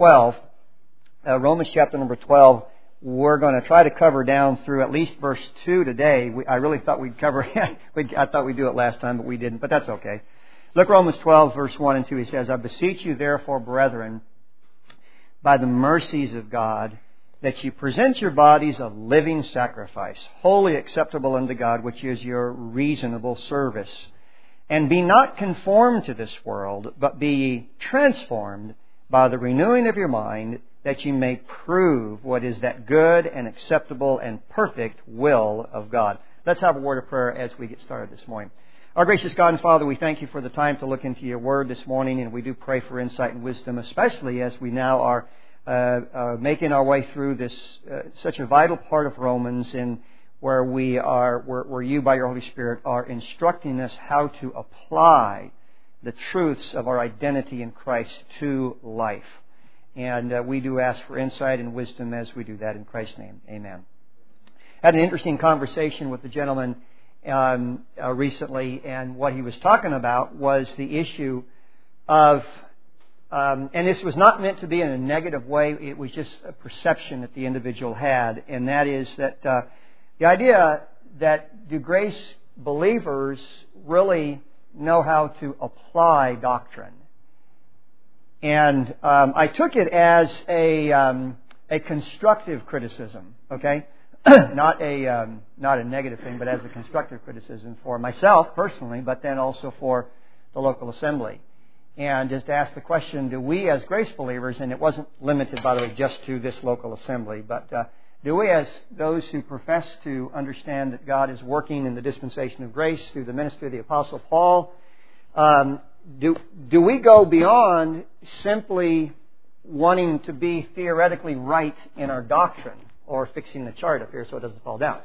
12, Romans chapter number 12. We're going to try to cover down through at least verse 2 today. I really thought we'd cover I thought we'd do it last time, but we didn't. But that's okay. Look, Romans 12, verse 1 and 2. He says, I beseech you, therefore, brethren, by the mercies of God, that you present your bodies a living sacrifice, wholly acceptable unto God, which is your reasonable service. And be not conformed to this world, but be ye transformed by the renewing of your mind, that you may prove what is that good and acceptable and perfect will of God. Let's have a word of prayer as we get started this morning. Our gracious God and Father, we thank you for the time to look into your word this morning, and we do pray for insight and wisdom, especially as we now are making our way through this such a vital part of Romans, in where where you by your Holy Spirit are instructing us how to apply the truths of our identity in Christ to life. And we do ask for insight and wisdom as we do that in Christ's name. Amen. I had an interesting conversation with a gentleman recently, and what he was talking about was the issue of and this was not meant to be in a negative way. It was just a perception that the individual had. And that is that the idea that do grace believers really know how to apply doctrine? And I took it as a constructive criticism, okay? not a negative thing, but as a constructive criticism for myself personally, but then also for the local assembly. And just ask the question, do we as grace believers, and it wasn't limited, by the way, just to this local assembly, but do we as those who profess to understand that God is working in the dispensation of grace through the ministry of the Apostle Paul, do we go beyond simply wanting to be theoretically right in our doctrine, or fixing the chart up here so it doesn't fall down?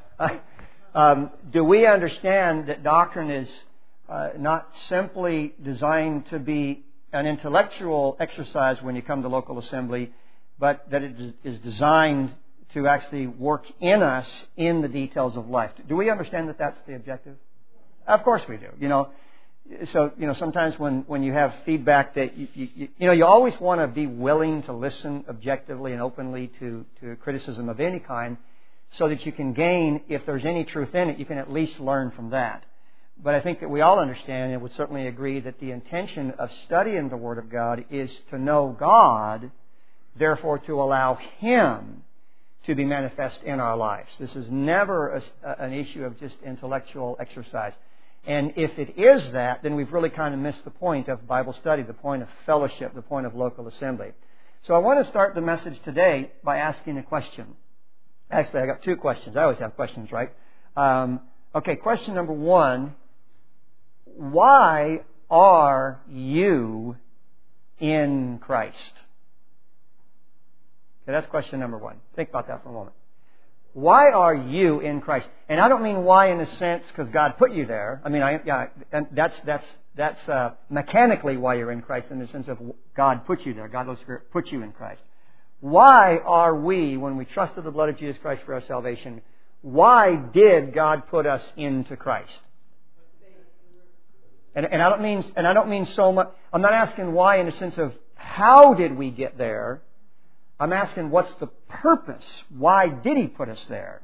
Do we understand that doctrine is not simply designed to be an intellectual exercise when you come to local assembly, but that it is designed to actually work in us in the details of life? Do we understand that that's the objective? Of course we do. So sometimes when you have feedback that you always want to be willing to listen objectively and openly to criticism of any kind, so that you can gain, if there's any truth in it, you can at least learn from that. But I think that we all understand and would certainly agree that the intention of studying the Word of God is to know God, therefore to allow Him to be manifest in our lives. This is never an issue of just intellectual exercise. And if it is that, then we've really kind of missed the point of Bible study, the point of fellowship, the point of local assembly. So I want to start the message today by asking a question. Actually, I got two questions. I always have questions, right? Okay, question number one. Why are you in Christ? Okay, that's question number one. Think about that for a moment. Why are you in Christ? And I don't mean why in a sense because God put you there. I mean, that's mechanically why you're in Christ, in the sense of God put you there. God, Holy Spirit, put you in Christ. Why are we, when we trusted the blood of Jesus Christ for our salvation, why did God put us into Christ? And I don't mean so much. I'm not asking why in the sense of how did we get there. I'm asking what's the purpose? Why did He put us there?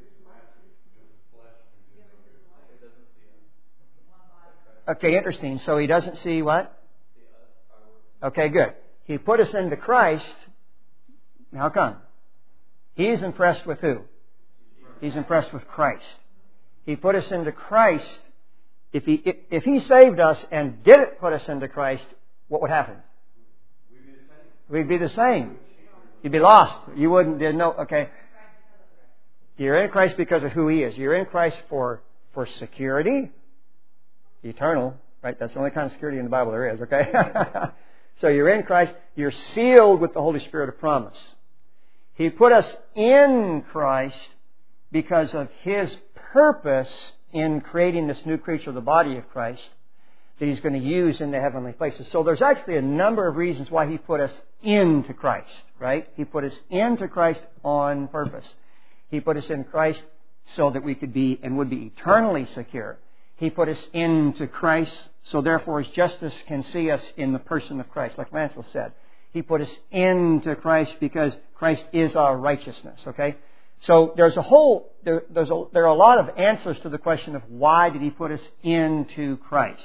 Okay, interesting. So He doesn't see what? Okay, good. He put us into Christ. How come? He's impressed with who? He's impressed with Christ. He put us into Christ. If He saved us and didn't put us into Christ, what would happen? We'd be the same. You'd be lost. You wouldn't. There's no. Okay. You're in Christ because of who He is. You're in Christ for security, eternal. Right. That's the only kind of security in the Bible there is. Okay. So you're in Christ. You're sealed with the Holy Spirit of promise. He put us in Christ because of His purpose in creating this new creature, the body of Christ, that He's going to use in the heavenly places. So there's actually a number of reasons why He put us into Christ, right? He put us into Christ on purpose. He put us in Christ so that we could be and would be eternally secure. He put us into Christ so therefore His justice can see us in the person of Christ, like Lancel said. He put us into Christ because Christ is our righteousness. Okay? So there are a lot of answers to the question of why did He put us into Christ.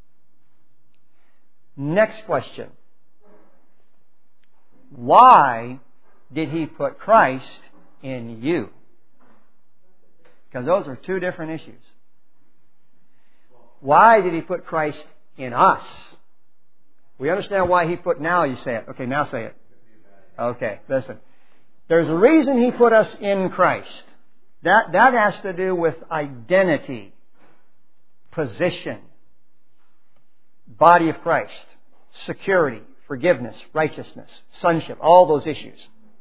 Next question. Why did He put Christ in you? Because those are two different issues. Why did He put Christ in us? We understand why He put, now you say it. Okay, now say it. Okay, listen. There's a reason He put us in Christ. That has to do with identity, position, body of Christ, security, forgiveness, righteousness, sonship, all those issues.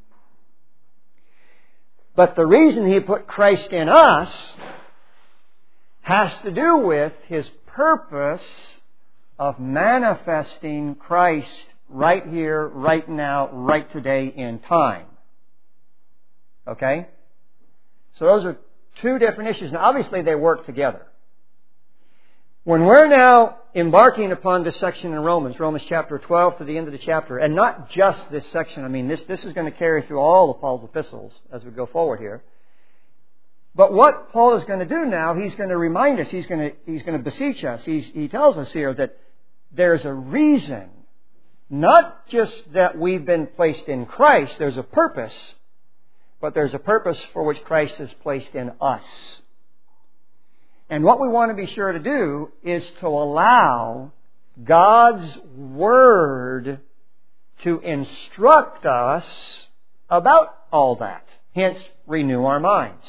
But the reason He put Christ in us has to do with His purpose of manifesting Christ right here, right now, right today in time. Okay? So those are two different issues. Now obviously they work together. When we're now embarking upon this section in Romans chapter 12 to the end of the chapter, and not just this section, I mean this is going to carry through all of Paul's epistles as we go forward here. But what Paul is going to do now, he's going to remind us, he's going to beseech us. He tells us here that there's a reason, not just that we've been placed in Christ, there's a purpose, but there's a purpose for which Christ is placed in us. And what we want to be sure to do is to allow God's Word to instruct us about all that. Hence, renew our minds.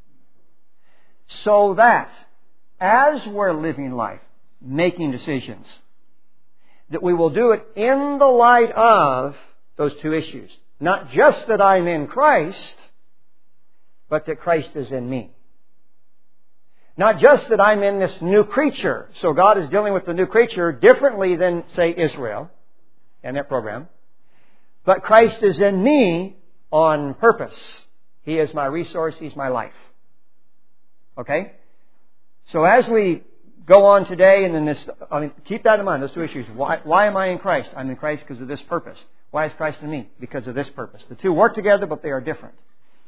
So that as we're living life, making decisions, that we will do it in the light of those two issues. Not just that I'm in Christ, but that Christ is in me. Not just that I'm in this new creature. So God is dealing with the new creature differently than, say, Israel and that program. But Christ is in me on purpose. He is my resource. He's my life. Okay? So as we go on today and then keep that in mind, those two issues. Why am I in Christ? I'm in Christ because of this purpose. Why is Christ in me? Because of this purpose. The two work together, but they are different.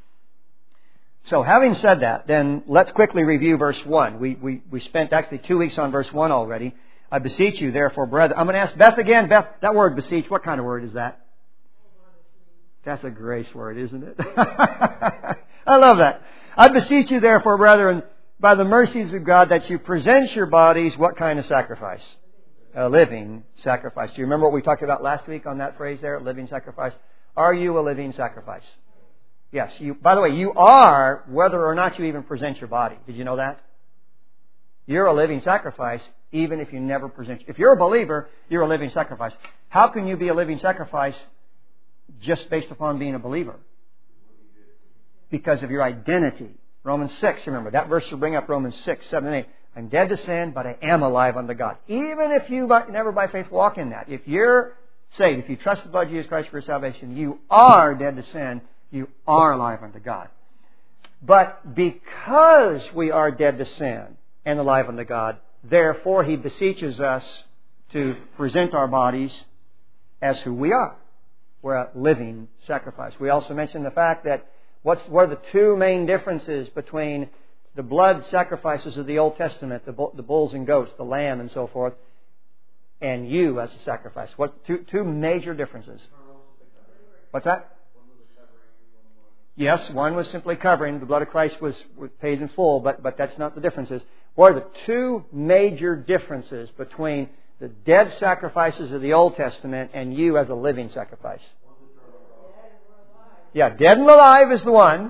So having said that, then let's quickly review verse 1. We spent actually 2 weeks on verse 1 already. I beseech you, therefore, brethren. I'm going to ask Beth again. Beth, that word beseech, what kind of word is that? That's a grace word, isn't it? I love that. I beseech you, therefore, brethren, by the mercies of God, that you present your bodies, what kind of sacrifice? A living sacrifice. Do you remember what we talked about last week on that phrase there, living sacrifice? Are you a living sacrifice? Yes. By the way, you are, whether or not you even present your body. Did you know that? You're a living sacrifice, even if you never present. If you're a believer, you're a living sacrifice. How can you be a living sacrifice just based upon being a believer? Because of your identity. Romans 6, remember, that verse will bring up Romans 6, 7, and 8. I'm dead to sin, but I am alive unto God. Even if you never by faith walk in that. If you're saved, if you trust the blood of Jesus Christ for your salvation, you are dead to sin. You are alive unto God. But because we are dead to sin and alive unto God, therefore He beseeches us to present our bodies as who we are. We're a living sacrifice. We also mentioned the fact that what are the two main differences between the blood sacrifices of the Old Testament, the bulls and goats, the lamb and so forth, and you as a sacrifice? What's two major differences? What's that? Yes, one was simply covering. The blood of Christ was paid in full, but that's not the differences. What are the two major differences between the dead sacrifices of the Old Testament and you as a living sacrifice? Yeah, dead and alive is the one.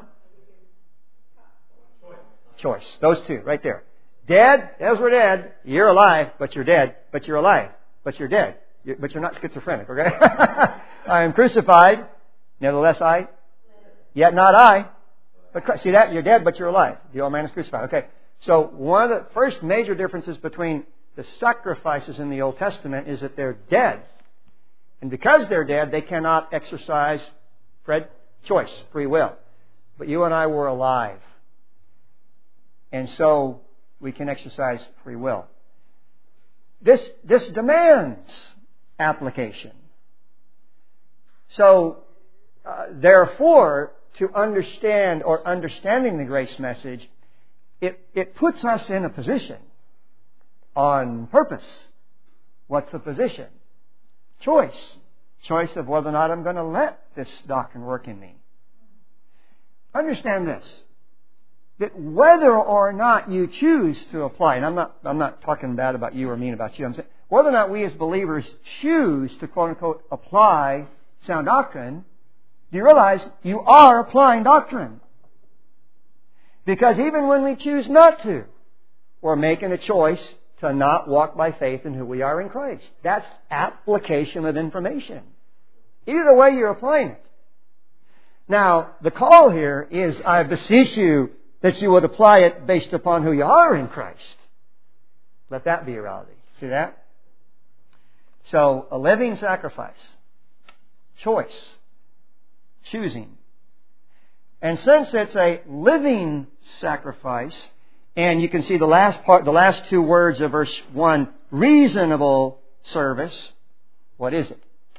Choice. Those two, right there. Dead, as we're dead. You're alive, but you're dead. But you're alive, but you're dead. But you're not schizophrenic, okay? I am crucified, nevertheless I... Yet not I. But Christ, see that? You're dead, but you're alive. The old man is crucified. Okay. So one of the first major differences between the sacrifices in the Old Testament is that they're dead. And because they're dead, they cannot exercise, Fred, choice, free will. But you and I were alive. And so we can exercise free will. This demands application. So, therefore, to understand or understanding the grace message, it puts us in a position on purpose. What's the position? Choice. Choice of whether or not I'm going to let this doctrine work in me. Understand this, that whether or not you choose to apply, and I'm not talking bad about you or mean about you, I'm saying whether or not we as believers choose to quote unquote apply sound doctrine, do you realize you are applying doctrine? Because even when we choose not to, we're making a choice to not walk by faith in who we are in Christ. That's application of information. Either way, you're applying it. Now, the call here is, I beseech you that you would apply it based upon who you are in Christ. Let that be a reality. See that? So, a living sacrifice. Choice. Choosing. And since it's a living sacrifice, and you can see the last two words of verse 1, reasonable service. What is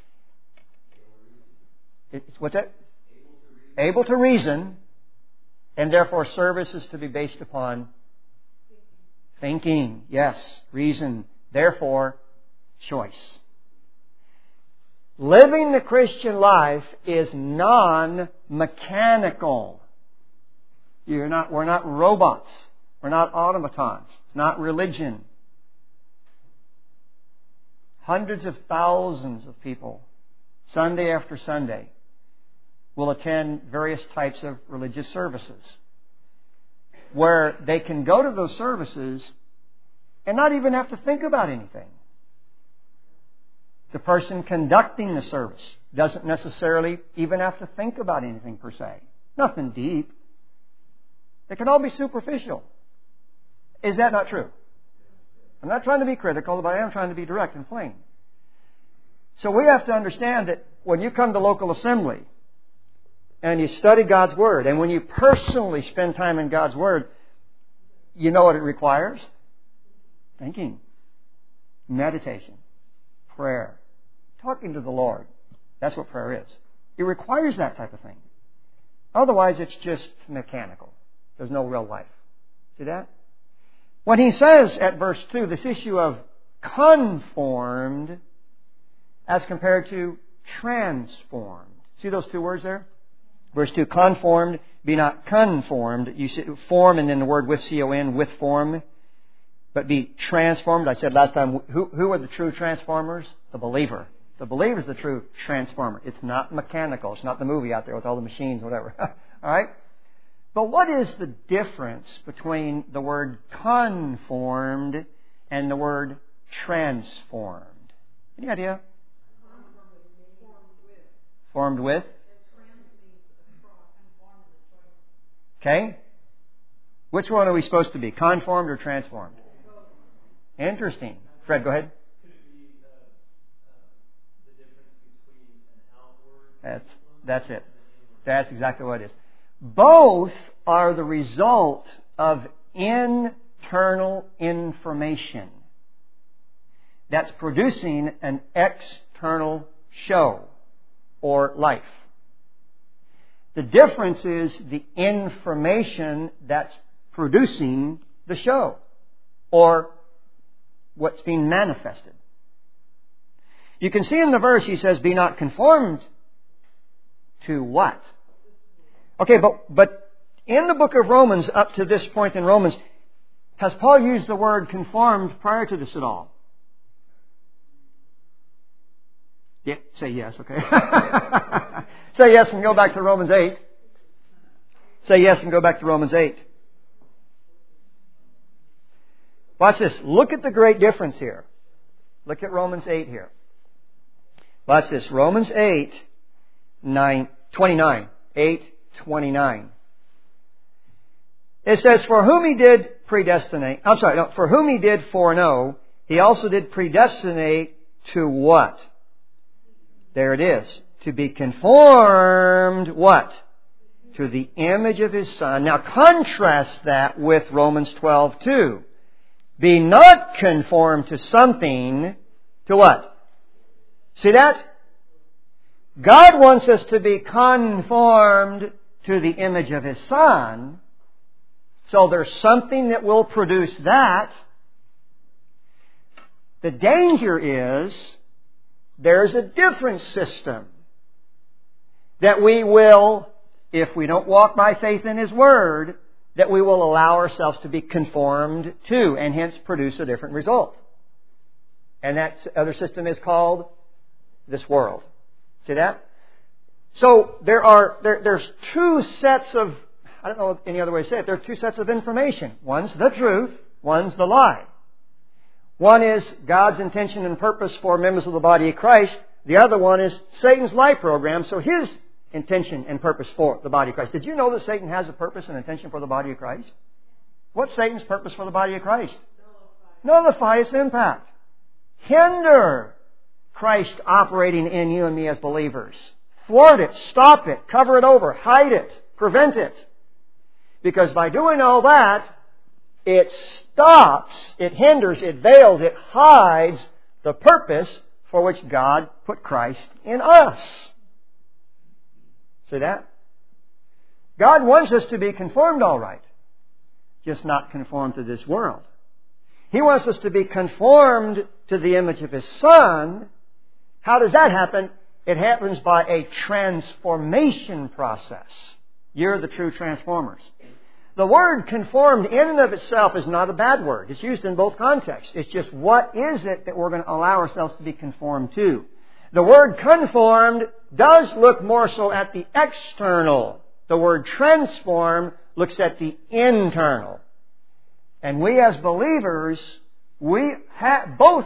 it? What's that? Able to reason, and therefore service is to be based upon thinking. Yes, reason. Therefore, choice. Living the Christian life is non-mechanical. We're not robots. We're not automatons. It's not religion. Hundreds of thousands of people, Sunday after Sunday, will attend various types of religious services, where they can go to those services and not even have to think about anything. The person conducting the service doesn't necessarily even have to think about anything per se. Nothing deep. It can all be superficial. Is that not true? I'm not trying to be critical, but I am trying to be direct and plain. So we have to understand that when you come to local assembly and you study God's Word, and when you personally spend time in God's Word, you know what it requires? Thinking, meditation, prayer, talking to the Lord. That's what prayer is. It requires that type of thing. Otherwise, it's just mechanical. There's no real life. See that? When he says at verse 2, this issue of conformed as compared to transformed. See those two words there? Verse 2, conformed, be not conformed. You see form and then the word with C-O-N, with form. But be transformed. I said last time, who are the true transformers? The believer. The believer is the true transformer. It's not mechanical. It's not the movie out there with all the machines, whatever. All right? But what is the difference between the word conformed and the word transformed? Any idea? Formed with. Okay? Which one are we supposed to be? Conformed or transformed? Interesting. Fred, go ahead. Could it be the difference between an outward... That's it. That's exactly what it is. Both are the result of internal information that's producing an external show or life. The difference is the information that's producing the show or what's being manifested. You can see in the verse he says, be not conformed to what? Okay, but in the book of Romans, up to this point in Romans, has Paul used the word conformed prior to this at all? Yeah, say yes, okay. Say yes and go back to Romans 8. Say yes and go back to Romans 8. Watch this. Look at the great difference here. Look at Romans 8 here. Watch this. Romans 8, 29. 8:29. It says, for whom he did predestinate, for whom he did foreknow, he also did predestinate to what? There it is. To be conformed, what? To the image of His Son. Now contrast that with Romans 12:2. Be not conformed to something, to what? See that? God wants us to be conformed to the image of His Son. So there's something that will produce that. The danger is there's a different system that we will, if we don't walk by faith in His Word, that we will allow ourselves to be conformed to and hence produce a different result. And that other system is called this world. See that? So there's two sets of, I don't know any other way to say it, there are two sets of information. One's the truth, one's the lie. One is God's intention and purpose for members of the body of Christ. The other one is Satan's lie program, so his intention and purpose for the body of Christ. Did you know that Satan has a purpose and intention for the body of Christ? What's Satan's purpose for the body of Christ? Nullify its impact. Hinder Christ operating in you and me as believers. Thwart it, stop it, cover it over, hide it, prevent it. Because by doing all that, it stops, it hinders, it veils, it hides the purpose for which God put Christ in us. See that? God wants us to be conformed all right, just not conformed to this world. He wants us to be conformed to the image of His Son. How does that happen? It happens by a transformation process. You're the true transformers. The word conformed in and of itself is not a bad word. It's used in both contexts. It's just what is it that we're going to allow ourselves to be conformed to. The word conformed does look more so at the external. The word transform looks at the internal. And we as believers, we have both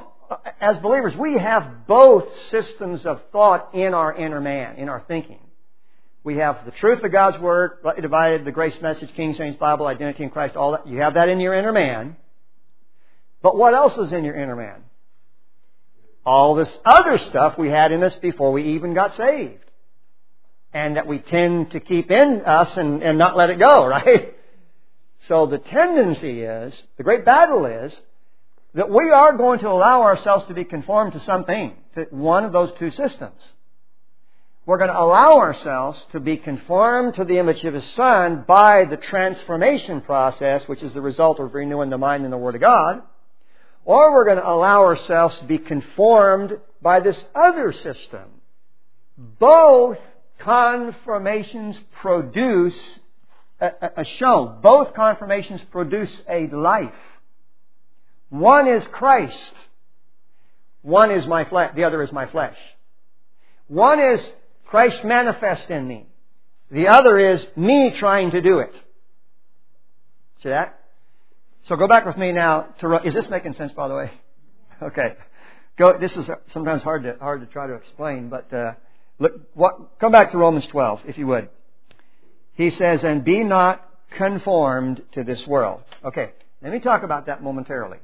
systems of thought in our inner man, in our thinking. We have the truth of God's Word, rightly divided, the grace message, King James Bible, identity in Christ, all that. You have that in your inner man. But what else is in your inner man? All this other stuff we had in us before we even got saved. And that we tend to keep in us and not let it go, right? So the tendency is, the great battle is, that we are going to allow ourselves to be conformed to something, to one of those two systems. We're going to allow ourselves to be conformed to the image of His Son by the transformation process, which is the result of renewing the mind in the Word of God. Or we're going to allow ourselves to be conformed by this other system. Both confirmations produce a show. Both confirmations produce a life. One is Christ. One is my flesh. The other is my flesh. One is Christ manifest in me. The other is me trying to do it. See that? So go back with me now to... Is this making sense, by the way? Okay. This is sometimes hard to try to explain, but come back to Romans 12, if you would. He says, and be not conformed to this world. Okay, let me talk about that momentarily.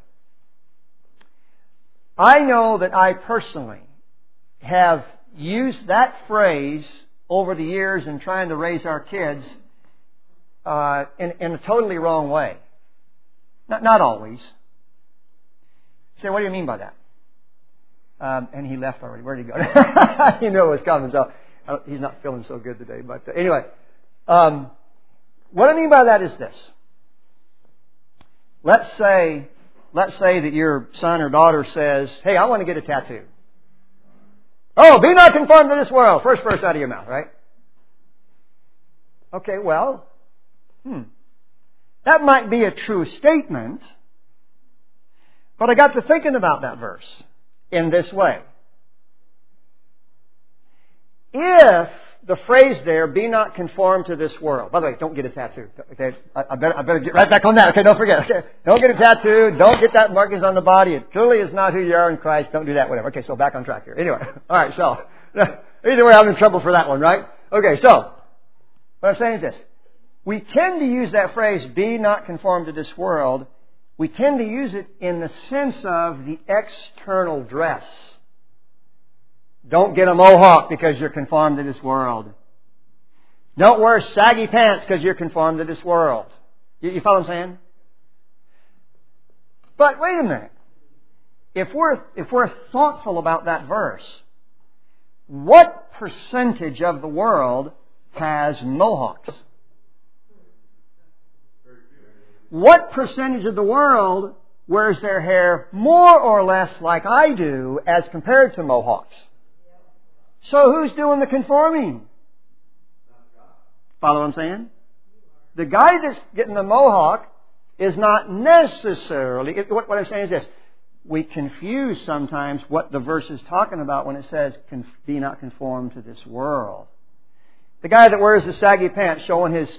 I know that I personally have used that phrase over the years in trying to raise our kids in a totally wrong way. Not always. You say, what do you mean by that? And he left already. Where did he go? He knew it was coming, so he's not feeling so good today. But anyway, what I mean by that is this. Let's say that your son or daughter says, hey, I want to get a tattoo. Oh, be not conformed to this world. First verse out of your mouth, right? Okay, well, that might be a true statement, but I got to thinking about that verse in this way. If the phrase there, be not conformed to this world. By the way, don't get a tattoo. Okay, I better get right back on that. Okay, don't forget. Okay, don't get a tattoo. Don't get that markings on the body. It truly is not who you are in Christ. Don't do that, whatever. Okay, so back on track here. Anyway, all right, so either way, I'm in trouble for that one, right? Okay, so what I'm saying is this. We tend to use that phrase, be not conformed to this world. We tend to use it in the sense of the external dress. Don't get a mohawk because you're conformed to this world. Don't wear saggy pants because you're conformed to this world. You follow what I'm saying? But wait a minute. If we're thoughtful about that verse, what percentage of the world has mohawks? What percentage of the world wears their hair more or less like I do as compared to mohawks? So who's doing the conforming? Follow what I'm saying? The guy that's getting the mohawk is not necessarily... What I'm saying is this. We confuse sometimes what the verse is talking about when it says, be not conformed to this world. The guy that wears the saggy pants showing his,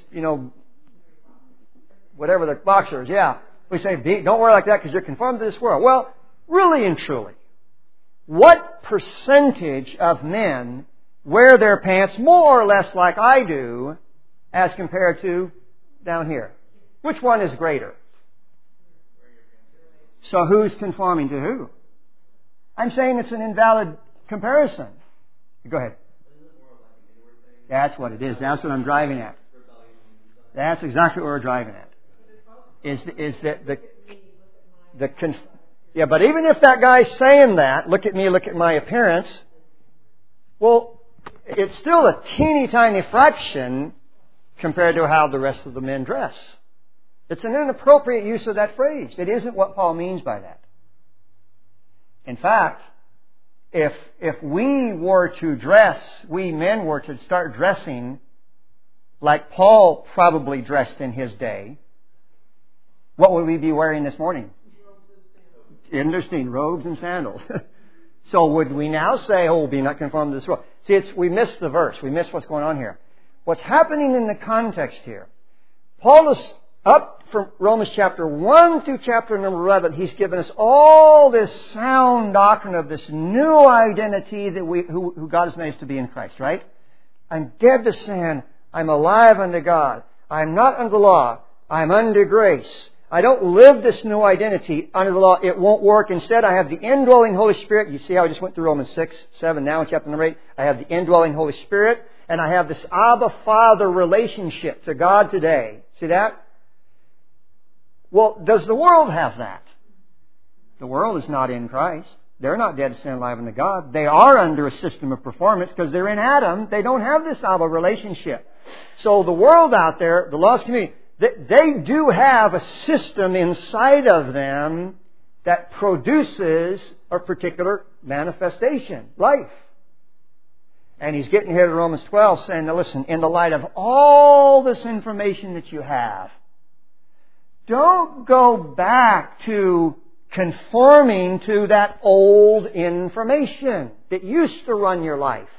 whatever the boxers, yeah. We say, don't wear like that because you're conformed to this world. Well, really and truly, what percentage of men wear their pants more or less like I do as compared to down here? Which one is greater? So who's conforming to who? I'm saying it's an invalid comparison. Go ahead. That's what it is. That's what I'm driving at. That's exactly what we're driving at. Is that yeah, but even if that guy's saying that, look at me, look at my appearance, well, it's still a teeny tiny fraction compared to how the rest of the men dress. It's an inappropriate use of that phrase. It isn't what Paul means by that. In fact, if we were to dress, we men were to start dressing like Paul probably dressed in his day, what would we be wearing this morning? Interesting, robes and sandals. So would we now say, be not conformed to this world? See, we missed the verse. We missed what's going on here. What's happening in the context here? Paul is up from Romans chapter 1 through chapter number 11. He's given us all this sound doctrine of this new identity that who God has made us to be in Christ, right? I'm dead to sin. I'm alive unto God. I'm not under law. I'm under grace. I don't live this new identity under the law. It won't work. Instead, I have the indwelling Holy Spirit. You see how I just went through Romans 6, 7, now in chapter number 8. I have the indwelling Holy Spirit, and I have this Abba Father relationship to God today. See that? Well, does the world have that? The world is not in Christ. They're not dead to sin, alive unto God. They are under a system of performance because they're in Adam. They don't have this Abba relationship. So the world out there, the lost community, they do have a system inside of them that produces a particular manifestation, life. And he's getting here to Romans 12 saying, now listen, in the light of all this information that you have, don't go back to conforming to that old information that used to run your life.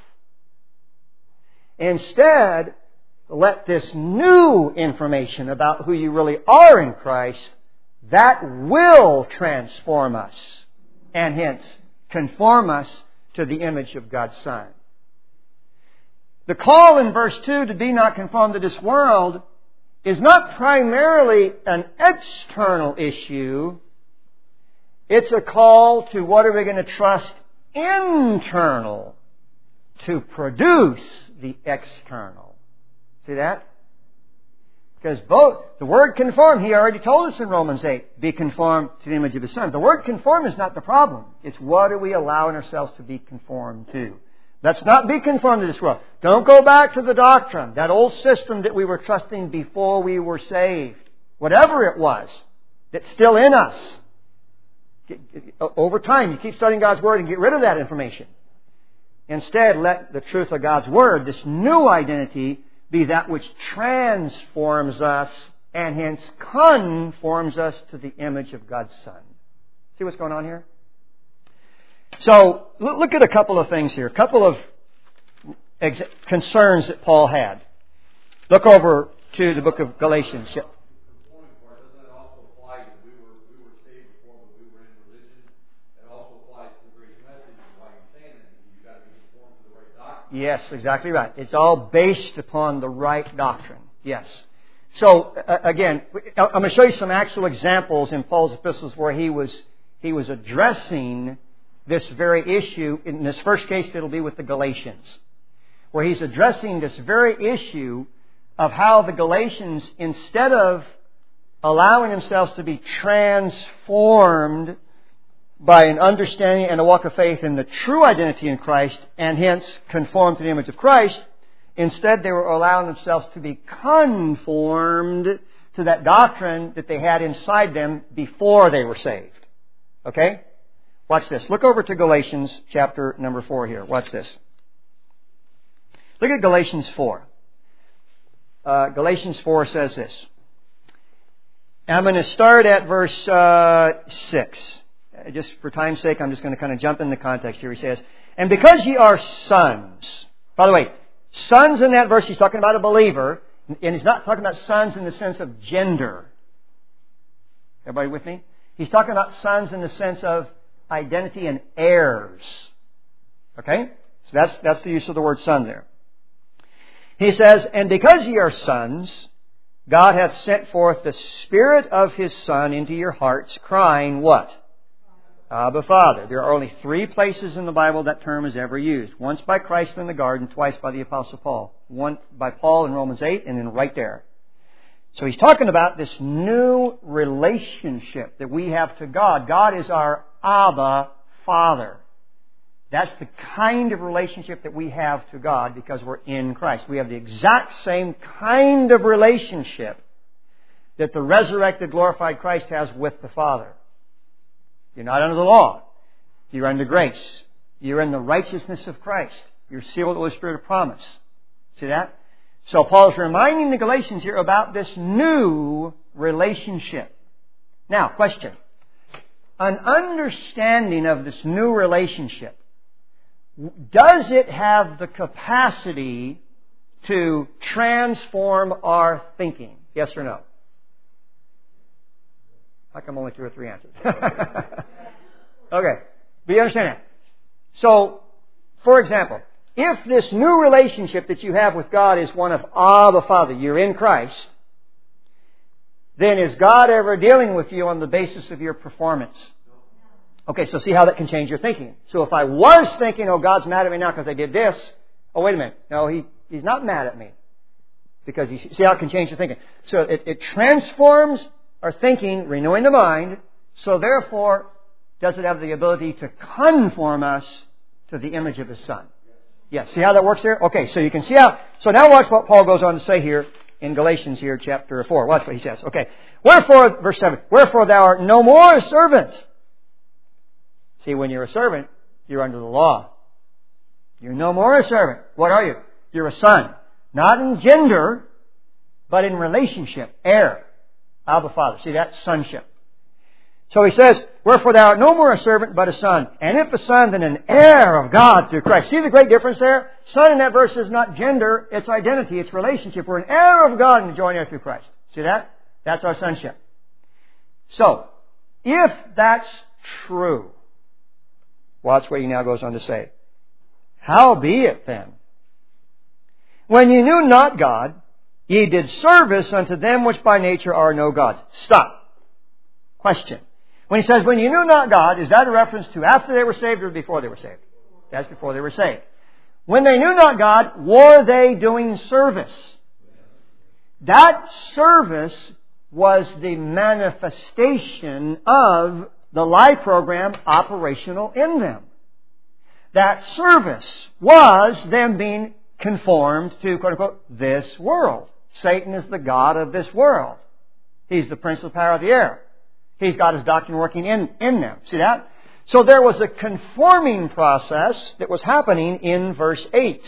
Instead, let this new information about who you really are in Christ, that will transform us and hence conform us to the image of God's Son. The call in verse 2 to be not conformed to this world is not primarily an external issue. It's a call to what are we going to trust internal to produce the external. See that? Because both, the word conform, he already told us in Romans 8, be conformed to the image of His Son. The word conform is not the problem. It's what are we allowing ourselves to be conformed to. Let's not be conformed to this world. Don't go back to the doctrine, that old system that we were trusting before we were saved. Whatever it was, that's still in us. Over time, you keep studying God's Word and get rid of that information. Instead, let the truth of God's Word, this new identity, be that which transforms us and hence conforms us to the image of God's Son. See what's going on here? So, look at a couple of things here. A couple of concerns that Paul had. Look over to the book of Galatians. Doesn't it also apply that we were saved before we were in religion? It also applies to the great message. Why you're saying that you've got to be conformed to the right doctrine. Yes, exactly right. It's all based upon the right doctrine. Yes. So, again, I'm going to show you some actual examples in Paul's epistles where he was addressing this very issue. In this first case, it'll be with the Galatians, where he's addressing this very issue of how the Galatians, instead of allowing themselves to be transformed by an understanding and a walk of faith in the true identity in Christ, and hence conform to the image of Christ. Instead, they were allowing themselves to be conformed to that doctrine that they had inside them before they were saved. Okay? Watch this. Look over to Galatians chapter number 4 here. Watch this. Look at Galatians 4. Galatians 4 says this. I'm going to start at verse 6. Just for time's sake, I'm just going to kind of jump in the context here. He says, and because ye are sons. By the way, sons in that verse, he's talking about a believer. And he's not talking about sons in the sense of gender. Everybody with me? He's talking about sons in the sense of identity and heirs. Okay? So that's the use of the word son there. He says, and because ye are sons, God hath sent forth the Spirit of His Son into your hearts, crying, what? Abba, Father. There are only 3 places in the Bible that term is ever used. Once by Christ in the garden, twice by the Apostle Paul. One by Paul in Romans 8, and then right there. So he's talking about this new relationship that we have to God. God is our Abba, Father. That's the kind of relationship that we have to God because we're in Christ. We have the exact same kind of relationship that the resurrected, glorified Christ has with the Father. You're not under the law. You're under grace. You're in the righteousness of Christ. You're sealed with the Holy Spirit of promise. See that? So Paul is reminding the Galatians here about this new relationship. Now, question. An understanding of this new relationship, does it have the capacity to transform our thinking? Yes or no? How come only 2 or 3 answers? Okay. Do you understand that? So, for example, if this new relationship that you have with God is one of Abba, Father, you're in Christ, then is God ever dealing with you on the basis of your performance? Okay, so see how that can change your thinking. So if I was thinking, oh, God's mad at me now because I did this, oh, wait a minute. No, He's not mad at me. Because you see how it can change your thinking. So it transforms our thinking, renewing the mind, so therefore does it have the ability to conform us to the image of His Son. Yes, see how that works there? Okay, so you can see how. So now watch what Paul goes on to say here in Galatians here, chapter 4. Watch what he says. Okay, wherefore, verse 7, wherefore thou art no more a servant. See, when you're a servant, you're under the law. You're no more a servant. What are you? You're a son. Not in gender, but in relationship. Heir. Abba, Father. See that? Sonship. So he says, wherefore thou art no more a servant, but a son. And if a son, then an heir of God through Christ. See the great difference there? Son in that verse is not gender, it's identity, it's relationship. We're an heir of God and joint heir through Christ. See that? That's our sonship. So, if that's true, watch what he now goes on to say. Howbeit then, when ye knew not God, ye did service unto them which by nature are no gods. Stop. Question. When he says, when you knew not God, is that a reference to after they were saved or before they were saved? That's before they were saved. When they knew not God, were they doing service? That service was the manifestation of the life program operational in them. That service was them being conformed to, quote unquote, this world. Satan is the god of this world. He's the prince of the power of the air. He's got his doctrine working in them. See that? So there was a conforming process that was happening in verse 8.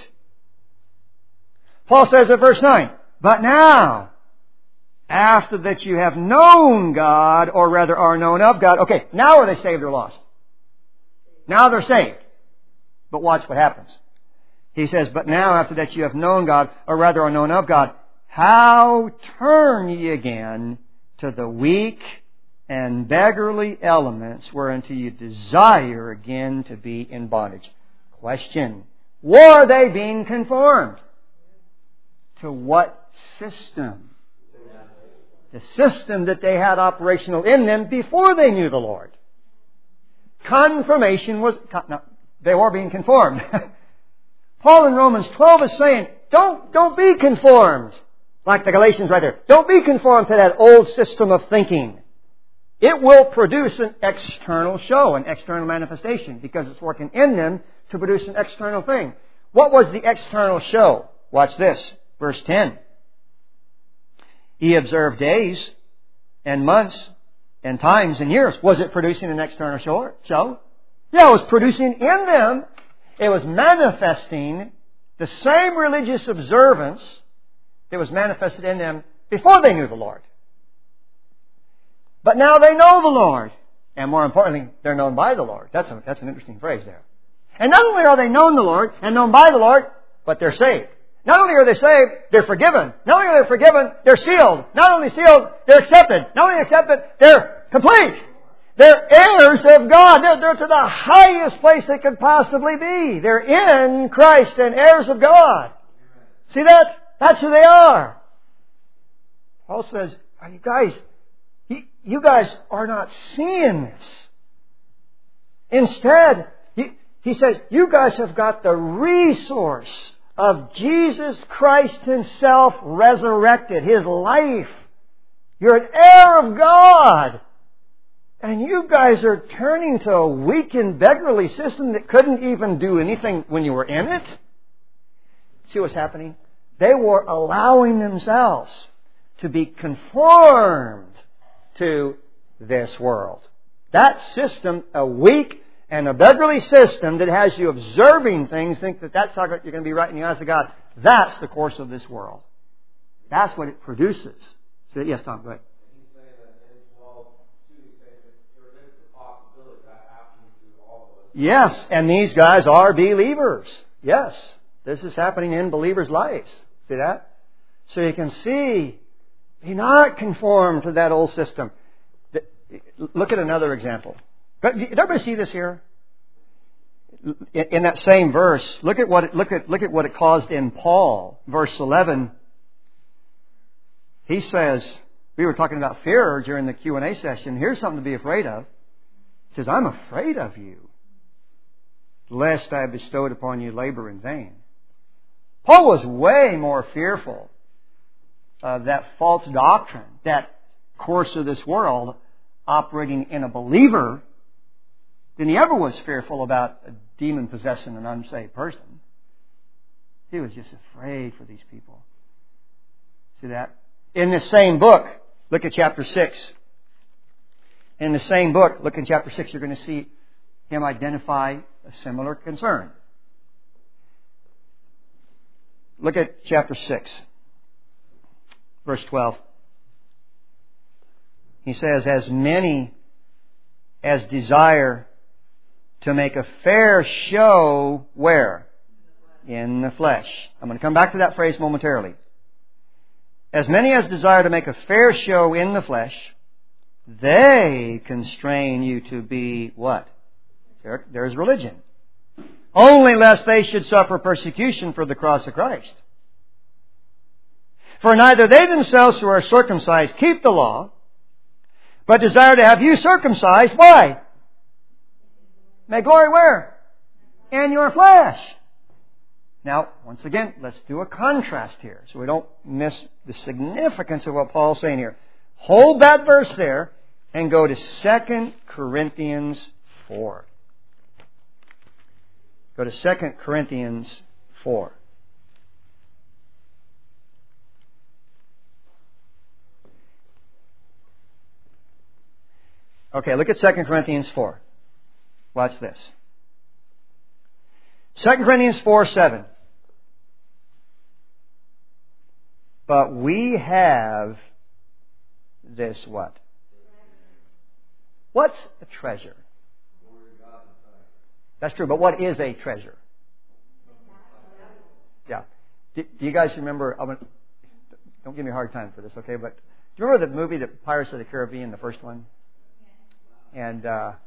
Paul says in verse 9, but now, after that you have known God, or rather are known of God. Okay, now are they saved or lost? Now they're saved. But watch what happens. He says, but now after that you have known God, or rather are known of God, how turn ye again to the weak and beggarly elements whereunto you desire again to be in bondage? Question. Were they being conformed? To what system? The system that they had operational in them before they knew the Lord. Confirmation was... No, they were being conformed. Paul in Romans 12 is saying, don't be conformed. Like the Galatians right there. Don't be conformed to that old system of thinking. it will produce an external show, an external manifestation, because it's working in them to produce an external thing. What was the external show? Watch this, verse 10. He observed days and months and times and years. Was it producing an external show? Yeah, it was producing in them. It was manifesting the same religious observance that was manifested in them before they knew the Lord. But now they know the Lord. And more importantly, they're known by the Lord. That's an interesting phrase there. And not only are they known the Lord and known by the Lord, but they're saved. Not only are they saved, they're forgiven. Not only are they forgiven, they're sealed. Not only sealed, they're accepted. Not only accepted, they're complete. They're heirs of God. They're to the highest place they could possibly be. They're in Christ and heirs of God. See that? That's who they are. Paul says, you guys are not seeing this. Instead, he says, you guys have got the resource of Jesus Christ Himself resurrected, His life. You're an heir of God. And you guys are turning to a weakened, beggarly system that couldn't even do anything when you were in it. See what's happening? They were allowing themselves to be conformed to this world. That system, a weak and a beggarly system that has you observing things, think that that's how you're going to be right in the eyes of God. That's the course of this world. That's what it produces. So, yes, Tom, go ahead. He's saying that in 12:2, he's saying that there is the possibility of that happening to all of us. Yes, and these guys are believers. Yes, this is happening in believers' lives. See that? So you can see, be not conformed to that old system. Look at another example. Did everybody see this here? In that same verse, look at what it caused in Paul, verse 11. He says, we were talking about fear during the Q&A session. Here's something to be afraid of. He says, I'm afraid of you, lest I have bestowed upon you labor in vain. Paul was way more fearful of that false doctrine, that course of this world operating in a believer, than he ever was fearful about a demon possessing an unsaved person. He was just afraid for these people. See that? In this same book, look at chapter 6. In the same book, look in chapter 6, you're going to see him identify a similar concern. Look at chapter 6, verse 12. He says, as many as desire to make a fair show, where? In the flesh. I'm going to come back to that phrase momentarily. As many as desire to make a fair show in the flesh, they constrain you to be what? There's religion. Only lest they should suffer persecution for the cross of Christ. For neither they themselves who are circumcised keep the law, but desire to have you circumcised. Why? May glory where? In your flesh. Now, once again, let's do a contrast here so we don't miss the significance of what Paul's saying here. Hold that verse there and go to 2 Corinthians 4. Go to 2 Corinthians 4. Okay, look at 2 Corinthians 4. Watch this. 2 Corinthians 4:7. But we have this what? What's a treasure? That's true, but what is a treasure? Yeah. Do you guys remember, don't give me a hard time for this, okay, but do you remember the movie, The Pirates of the Caribbean, the first one? And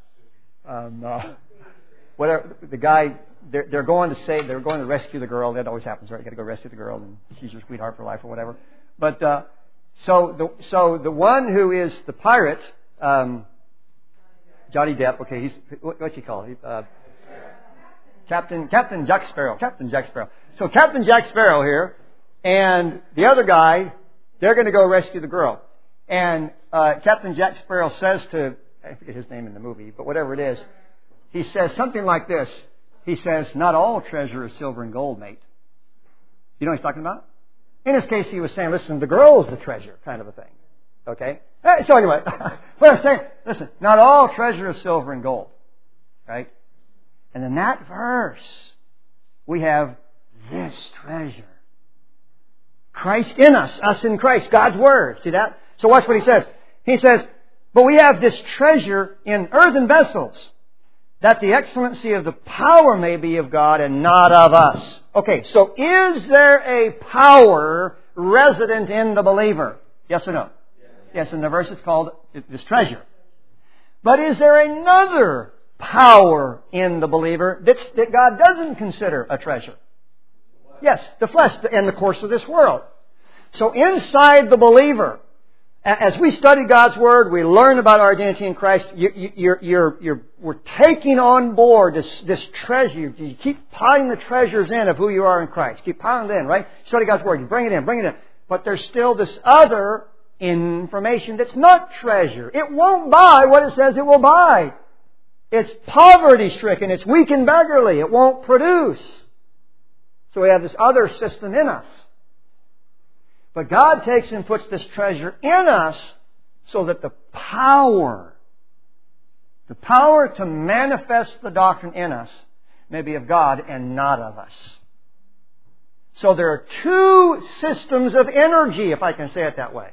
whatever, the guy, they're going to rescue the girl. That always happens, right? You got to go rescue the girl, and she's your sweetheart for life or whatever. But so the one who is the pirate, Johnny Depp. Okay, what's he called? Captain Jack Sparrow. Captain Jack Sparrow. So Captain Jack Sparrow here, and the other guy, they're going to go rescue the girl. And Captain Jack Sparrow says to, I forget his name in the movie, but whatever it is, he says something like this. He says, not all treasure is silver and gold, mate. You know what he's talking about? In this case, he was saying, listen, the girl's the treasure, kind of a thing. Okay? So anyway, what I'm saying, listen, not all treasure is silver and gold. Right? And in that verse, we have this treasure. Christ in us in Christ, God's Word. See that? So watch what he says. He says, but we have this treasure in earthen vessels, that the excellency of the power may be of God and not of us. Okay, so is there a power resident in the believer? Yes or no? Yes, in the verse it's called this treasure. But is there another power in the believer that God doesn't consider a treasure? Yes, the flesh and the course of this world. So inside the believer, as we study God's Word, we learn about our identity in Christ. We're taking on board this treasure. You keep piling the treasures in of who you are in Christ. Keep piling it in, right? Study God's Word. You bring it in. But there's still this other information that's not treasure. It won't buy what it says it will buy. It's poverty-stricken. It's weak and beggarly. It won't produce. So we have this other system in us. But God takes and puts this treasure in us so that the power to manifest the doctrine in us may be of God and not of us. So there are two systems of energy, if I can say it that way.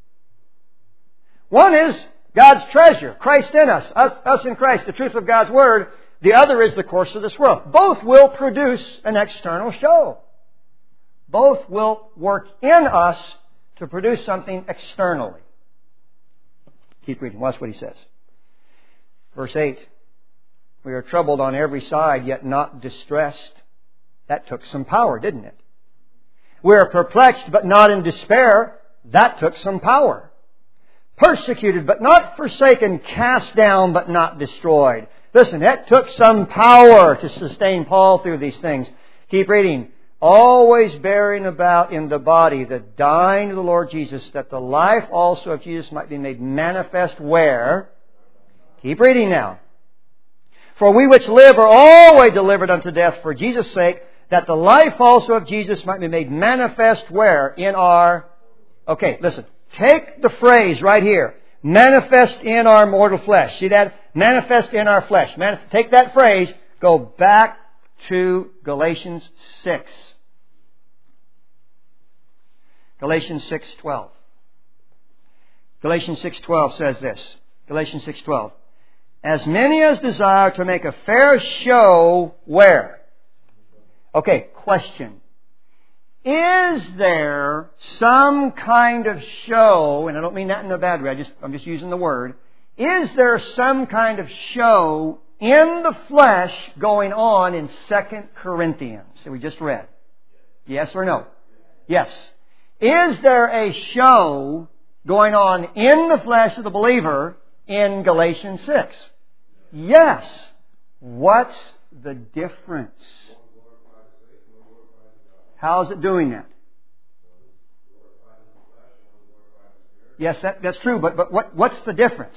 One is God's treasure, Christ in us in Christ, the truth of God's Word. The other is the course of this world. Both will produce an external show. Both will work in us to produce something externally. Keep reading. Watch what he says. Verse 8. We are troubled on every side, yet not distressed. That took some power, didn't it? We are perplexed, but not in despair. That took some power. Persecuted, but not forsaken. Cast down, but not destroyed. Listen, that took some power to sustain Paul through these things. Keep reading. Always bearing about in the body the dying of the Lord Jesus, that the life also of Jesus might be made manifest where? Keep reading now. For we which live are always delivered unto death for Jesus' sake, that the life also of Jesus might be made manifest where? In our... Okay, listen. Take the phrase right here. Manifest in our mortal flesh. See that? Manifest in our flesh. Take that phrase, go back to Galatians 6. Galatians 6:12. Galatians 6:12 says this. Galatians 6:12. As many as desire to make a fair show, where? Okay, question. Is there some kind of show, and I don't mean that in a bad way, I'm just using the word. Is there some kind of show in the flesh going on in 2 Corinthians that we just read? Yes or no? Yes. Is there a show going on in the flesh of the believer in Galatians 6? Yes. What's the difference? How is it doing that? Yes, that's true, but what's the difference?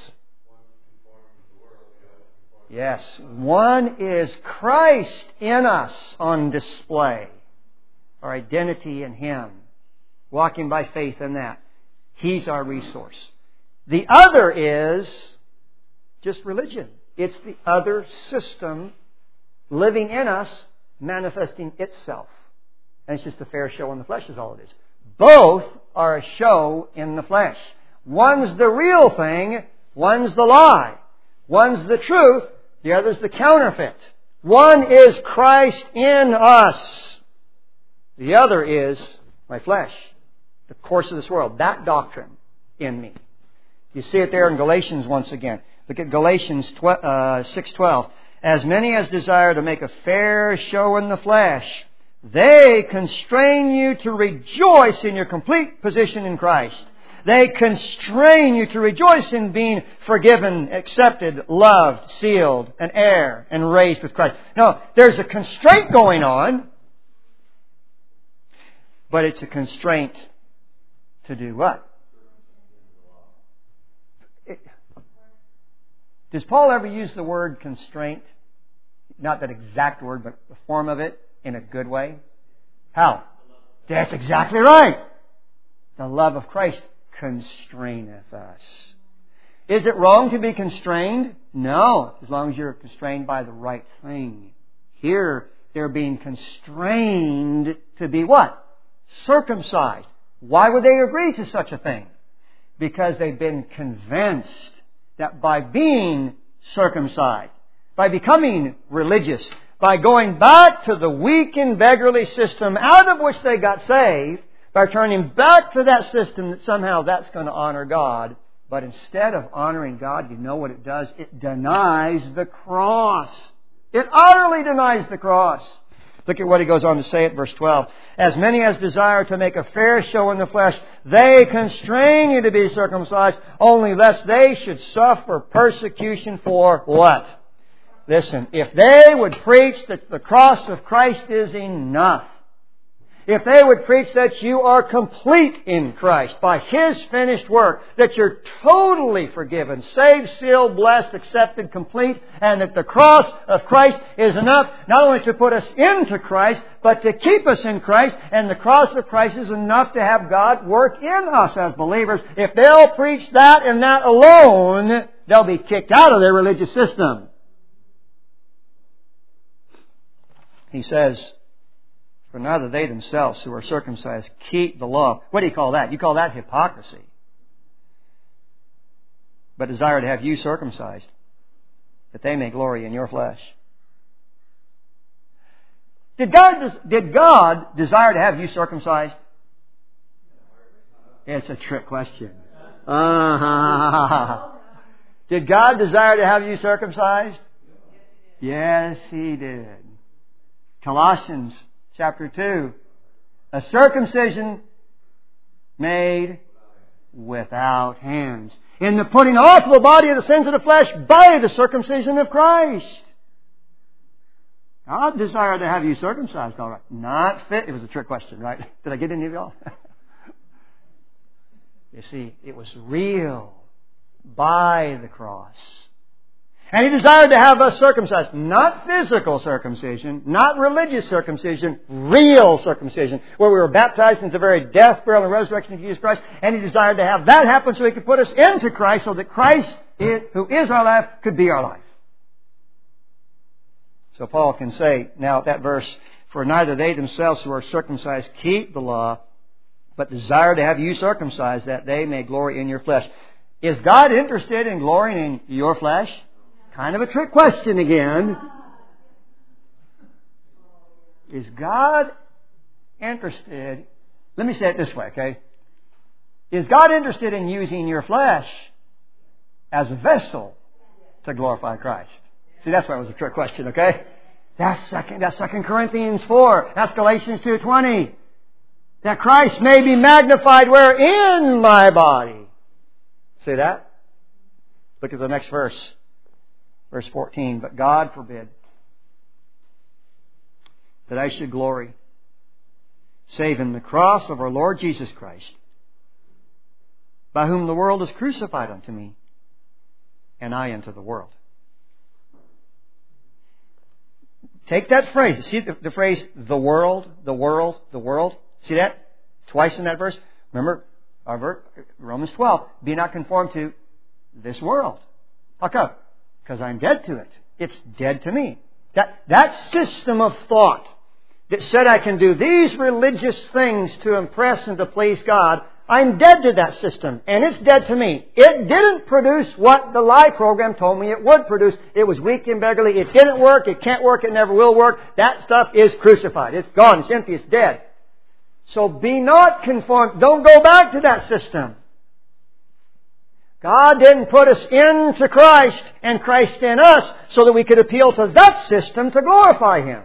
Yes, one is Christ in us on display. Our identity in Him. Walking by faith in that. He's our resource. The other is just religion. It's the other system living in us, manifesting itself. And it's just a fair show in the flesh is all it is. Both are a show in the flesh. One's the real thing, one's the lie. One's the truth, the other's the counterfeit. One is Christ in us. The other is my flesh. The course of this world. That doctrine in me. You see it there in Galatians once again. Look at Galatians 6:12. As many as desire to make a fair show in the flesh, they constrain you to rejoice in your complete position in Christ. They constrain you to rejoice in being forgiven, accepted, loved, sealed, an heir, and raised with Christ. Now, there's a constraint going on, but it's a constraint to do what? Does Paul ever use the word constraint? Not that exact word, but the form of it in a good way. How? That's exactly right. The love of Christ constraineth us. Is it wrong to be constrained? No, as long as you're constrained by the right thing. Here, they're being constrained to be what? Circumcised. Why would they agree to such a thing? Because they've been convinced that by being circumcised, by becoming religious, by going back to the weak and beggarly system out of which they got saved, by turning back to that system, that somehow that's going to honor God. But instead of honoring God, you know what it does? It denies the cross. It utterly denies the cross. Look at what he goes on to say at verse 12. As many as desire to make a fair show in the flesh, they constrain you to be circumcised, only lest they should suffer persecution for what? Listen, if they would preach that the cross of Christ is enough, if they would preach that you are complete in Christ by His finished work, that you're totally forgiven, saved, sealed, blessed, accepted, complete, and that the cross of Christ is enough not only to put us into Christ, but to keep us in Christ, and the cross of Christ is enough to have God work in us as believers. If they'll preach that and that alone, they'll be kicked out of their religious system. He says, for neither they themselves who are circumcised keep the law. What do you call that? You call that hypocrisy. But desire to have you circumcised, that they may glory in your flesh. Did God desire to have you circumcised? It's a trick question. Did God desire to have you circumcised? Yes, He did. Colossians Chapter 2, a circumcision made without hands, in the putting off of the body of the sins of the flesh by the circumcision of Christ. God desired to have you circumcised, all right. Not fit. It was a trick question, right? Did I get any of y'all? You see, it was real by the cross. And He desired to have us circumcised. Not physical circumcision, not religious circumcision, real circumcision, where we were baptized into the very death, burial, and resurrection of Jesus Christ. And He desired to have that happen so He could put us into Christ, so that Christ, who is our life, could be our life. So Paul can say, now that verse, for neither they themselves who are circumcised keep the law, but desire to have you circumcised, that they may glory in your flesh. Is God interested in glorying in your flesh? Kind of a trick question again. Is God interested? Let me say it this way, okay? Is God interested in using your flesh as a vessel to glorify Christ? See, that's why it was a trick question, okay? That's 2 Corinthians 4. That's Galatians 2:20. That Christ may be magnified where? In my body. See that? Look at the next verse. Verse 14, but God forbid that I should glory, save in the cross of our Lord Jesus Christ, by whom the world is crucified unto me, and I unto the world. Take that phrase. See the phrase, the world, the world, the world? See that? Twice in that verse. Remember, Romans 12, be not conformed to this world. How come? Because I'm dead to it. It's dead to me. That system of thought that said I can do these religious things to impress and to please God, I'm dead to that system. And it's dead to me. It didn't produce what the lie program told me it would produce. It was weak and beggarly. It didn't work. It can't work. It never will work. That stuff is crucified. It's gone. It's empty. It's dead. So be not conformed. Don't go back to that system. God didn't put us into Christ and Christ in us so that we could appeal to that system to glorify Him.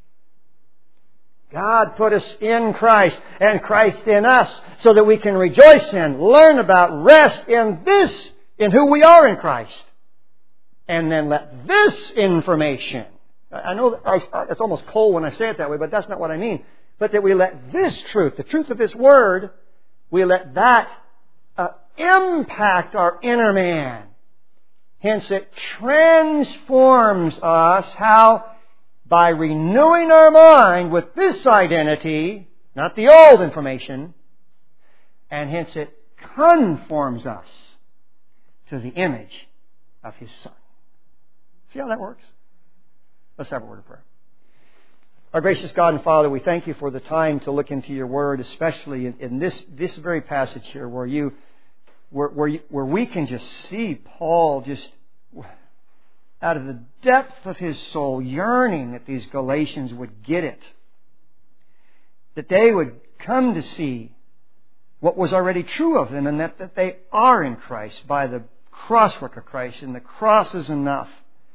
God put us in Christ and Christ in us so that we can rejoice in, learn about, rest in who we are in Christ. And then let this information, I know it's almost cold when I say it that way, but that's not what I mean. But that we let this truth, the truth of His Word, we let that impact our inner man. Hence it transforms us. How? By renewing our mind with this identity, not the old information, and hence it conforms us to the image of His Son. See how that works? Let's have a word of prayer. Our gracious God and Father, we thank You for the time to look into Your Word, especially in this very passage here where we can just see Paul just out of the depth of his soul yearning that these Galatians would get it. That they would come to see what was already true of them, and that they are in Christ by the crosswork of Christ, and the cross is enough.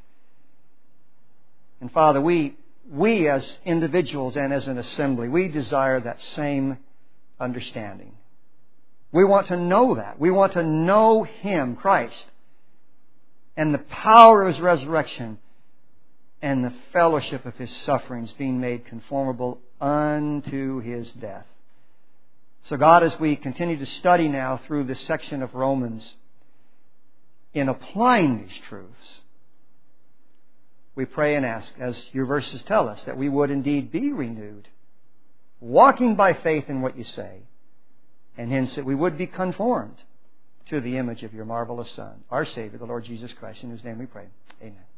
And Father, we as individuals and as an assembly, we desire that same understanding. We want to know that. We want to know Him, Christ, and the power of His resurrection, and the fellowship of His sufferings, being made conformable unto His death. So God, as we continue to study now through this section of Romans, in applying these truths, we pray and ask, as Your verses tell us, that we would indeed be renewed, walking by faith in what You say, and hence that we would be conformed to the image of Your marvelous Son, our Savior, the Lord Jesus Christ, in whose name we pray. Amen.